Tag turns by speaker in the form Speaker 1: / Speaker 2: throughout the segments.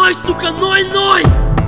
Speaker 1: Ной, сука, ной, ной!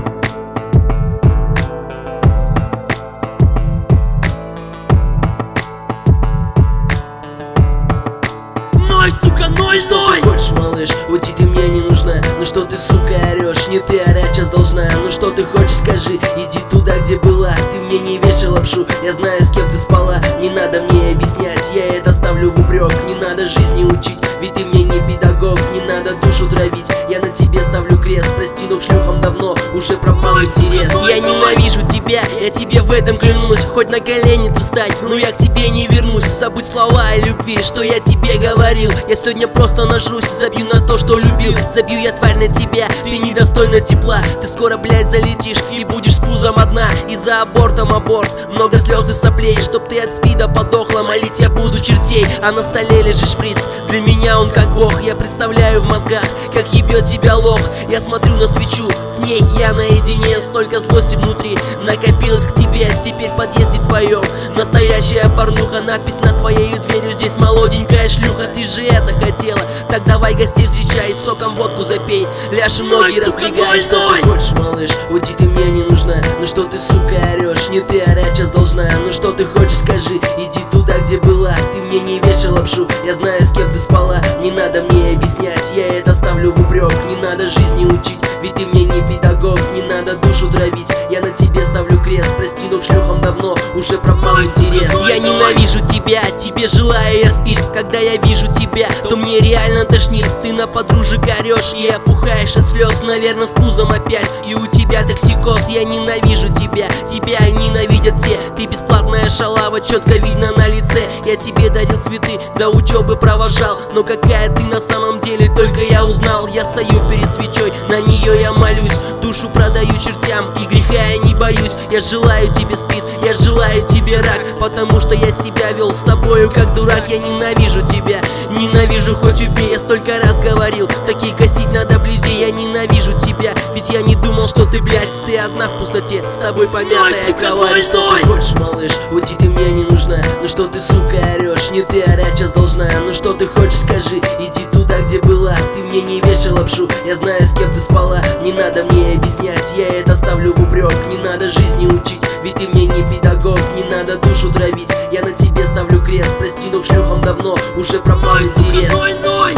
Speaker 1: Ной, сука, ной,
Speaker 2: Что
Speaker 1: ной!
Speaker 2: ты хочешь, малыш? Уйти ты мне не нужна. Ну что ты, сука, орешь? Не ты орать сейчас должна. Ну что ты хочешь, скажи. Иди туда, где была. Ты мне не вешай лапшу. Я знаю, с кем ты спала. Не надо мне объяснять, я это ставлю в упрек. Не надо жизни учить, ведь ты мне не педагог. Не надо душу травить, я на тебе ставлю крест. Прости, но к шлюхам давно уже пропал интерес. Я ненавижу тебя, я тебе в этом клянусь. Хоть на колени ты встань, но я к тебе не вернусь. Забудь слова о любви, что я тебе говорил. Я сегодня просто нажрусь и забью на то, что любил. Забью я, тварь, на тебя, ты недостойна тепла. Ты скоро, блядь, залетишь и будешь с пузом одна. И за абортом аборт, много слез и соплей. Чтоб ты от спида подохла, молить я буду чертей. А на столе лежит шприц, для меня он как бог. Я представляю в мозгах, как ебет тебя лох. Я смотрю на свечу, с ней я наедине. Столько злости внутри накопилось к тебе. Теперь в подъезде твоем настоящая порнуха. Надпись над твоей дверью: здесь молоденькая шлюха. Ты же это хотела, так давай гостей встречай. Соком водку запей, ляжь и ноги раздвигай. Что ты хочешь, малыш? Уйти ты мне не нужна. Ну что ты, сука, орешь? Не ты орать сейчас должна. Ну что ты хочешь, скажи. Иди туда, где была. Ты мне не вешай лапшу. Я знаю, с кем ты спала. Не надо мне объяснять, я это ставлю в упрек. Не надо жизни учить, ведь ты мне не педагог. Не надо душу травить, я на тебе ставлю крест. Прости, но к шлюхам давно уже пропал интерес. Я ненавижу тебя, тебе желаю я спит. Когда я вижу тебя, то мне реально тошнит. Ты на подружек орешь и опухаешь от слез. Наверное, с пузом опять, и у тебя токсикоз. Я ненавижу тебя, тебя ненавидят все. Ты бесплатная шалава, четко видно на лице. Я тебе дарил цветы, до учебы провожал. Но какая ты на самом деле, только я узнал. Я стою перед свечой, на нее я молюсь. Душу продаю чертям, и греха я не боюсь. Я желаю тебе спид, я желаю тебе рак. Потому что я себя вел с тобою как дурак. Я ненавижу тебя, ненавижу, хоть убей. Я столько раз говорил, такие косить надо бледей. Я ненавижу тебя, ведь я не думал, что ты, блядь, ты одна в пустоте, с тобой помятая кровать. Что ты хочешь, малыш? Уйти ты мне не нужна. Ну что ты, сука, орешь? Не ты орать сейчас должна. Ну что ты хочешь, скажи. Иди туда, где была. Ты мне не вешай лапшу. Я знаю, с кем ты спала. Не надо мне объяснять, я это ставлю в упрек. Не надо жизни учить, ведь ты мне не педагог. Не надо душу травить, я на тебе ставлю крест. Прости, но к шлюхам давно уже пропал интерес.
Speaker 1: Ной, ной!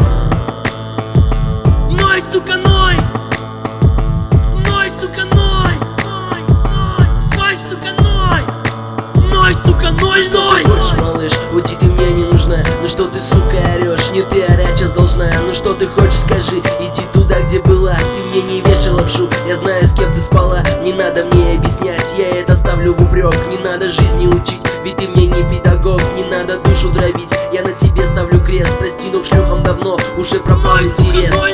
Speaker 1: Ной, сука, ной! Ной, сука, ной! Ной, ной! Ной, сука, ной! Ной, сука, ной,
Speaker 2: Что
Speaker 1: ной!
Speaker 2: ты хочешь, малыш? Уйти ты мне не нужна. Ну что ты, сука, орешь? Не ты орать сейчас должна. Ну что ты хочешь, скажи. Иди туда, где была. Ты мне не вешай лапшу. Я знаю, с кем ты спала. Не надо мне объяснять, я это ставлю в упрек. Не надо жизни учить, ведь ты мне не педагог. Не надо душу травить, я на тебе ставлю крест. Прости, но к шлюхам давно уже пропал интерес.